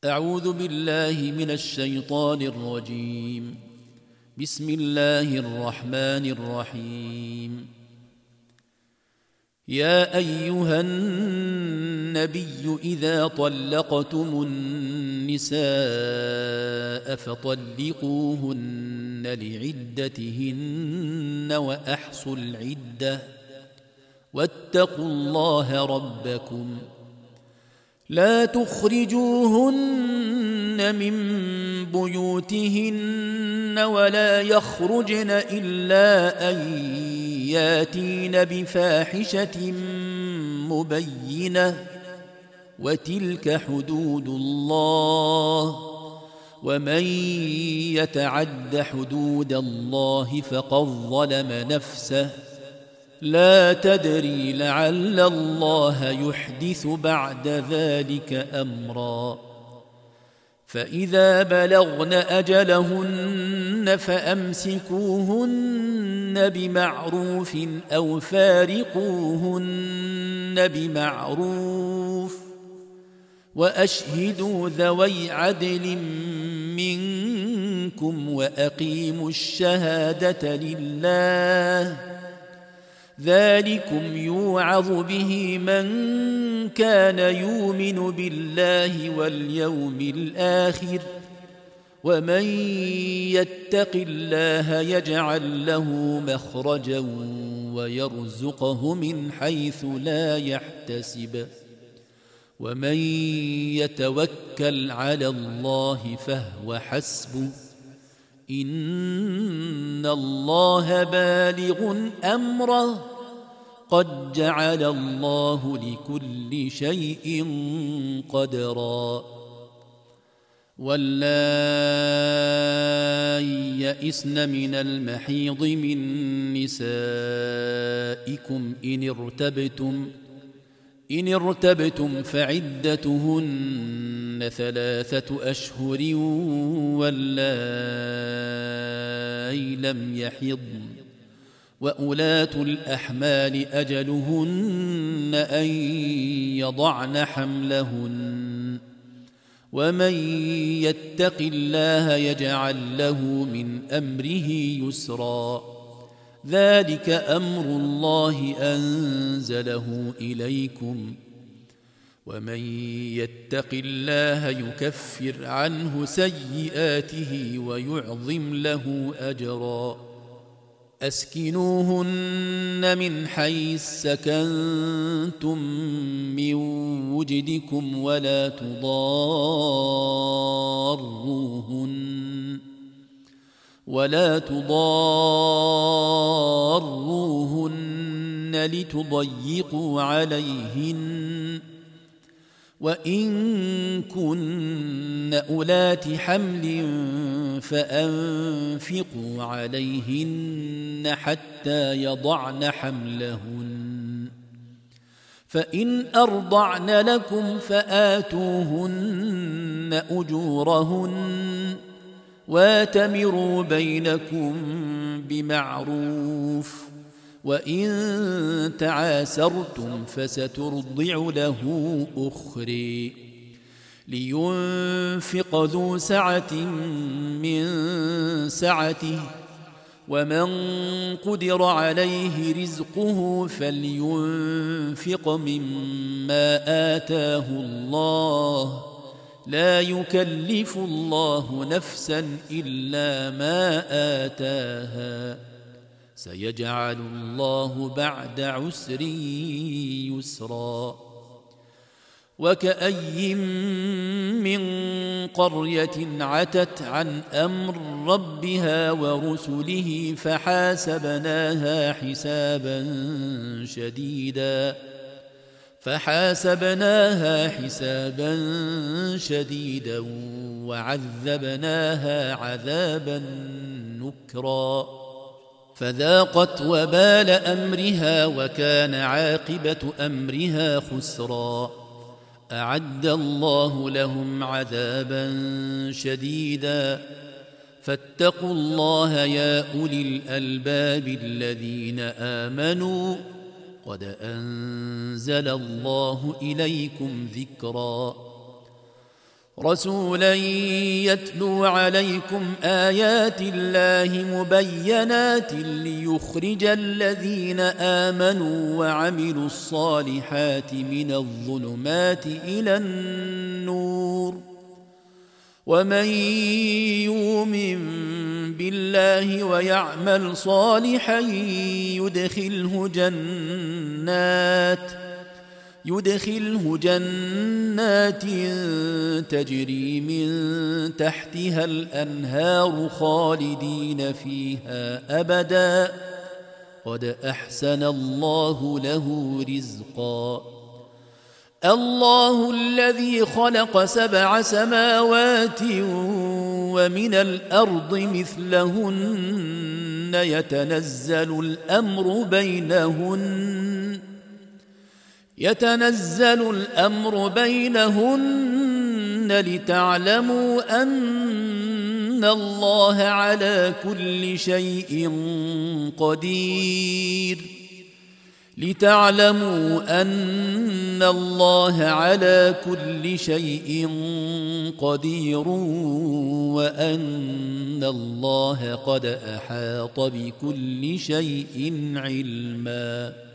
أعوذ بالله من الشيطان الرجيم. بسم الله الرحمن الرحيم. يا أيها النبي إذا طلقتم النساء فطلقوهن لعدتهن وأحصوا العدة واتقوا الله ربكم لا تخرجوهن من بيوتهن ولا يخرجن إلا أن ياتين بفاحشة مبينة وتلك حدود الله ومن يتعد حدود الله فقد ظلم نفسه لا تدري لعل الله يحدث بعد ذلك أمرا. فإذا بلغن أجلهن فأمسكوهن بمعروف أو فارقوهن بمعروف وأشهدوا ذوي عدل منكم وأقيموا الشهادة لله ذلكم يوعظ به من كان يؤمن بالله واليوم الآخر ومن يتق الله يجعل له مخرجا ويرزقه من حيث لا يحتسب ومن يتوكل على الله فهو حسبه إن الله بالغ أمره قد جعل الله لكل شيء قدرا. واللائي يئسن من المحيض من نسائكم إن ارتبتم فعدتهن 3 أشهر واللائي لم يحضن وأولاة الأحمال أجلهن أن يضعن حملهن ومن يتق الله يجعل له من أمره يسرا ذلك أمر الله أنزله إليكم ومن يتق الله يكفر عنه سيئاته ويعظم له أجرا. أسكنوهن من حيث سكنتم من وجدكم ولا تضاروهن لتضيقوا عليهن وإن كن أولات حمل فأنفقوا عليهن حتى يضعن حملهن فإن أرضعن لكم فآتوهن أجورهن واتمروا بينكم بمعروف وإن تعاسرتم فسترضع له أخرى لينفق ذو سعة من سعته ومن قدر عليه رزقه فلينفق مما آتاه الله لا يكلف الله نفسا إلا ما آتاها سيجعل الله بعد عسر يسرا. وكأي من قرية عتت عن أمر ربها ورسله فحاسبناها حسابا شديدا وعذبناها عذابا نكرا فذاقت وبال أمرها وكان عاقبة أمرها خسرا. أعد الله لهم عذابا شديدا فاتقوا الله يا أولي الألباب الذين آمنوا قد أنزل الله إليكم ذكرا. رسولا يتلو عليكم آيات الله مبينات ليخرج الذين آمنوا وعملوا الصالحات من الظلمات إلى النور ومن يؤمن بالله ويعمل صالحا يدخله جنات تجري من تحتها الأنهار خالدين فيها أبدا قد أحسن الله له رزقا الله الذي خلق 7 سماوات ومن الأرض مثلهن يتنزل الأمر بينهن لتعلموا أن الله على كل شيء قدير وأن الله قد أحاط بكل شيء علما.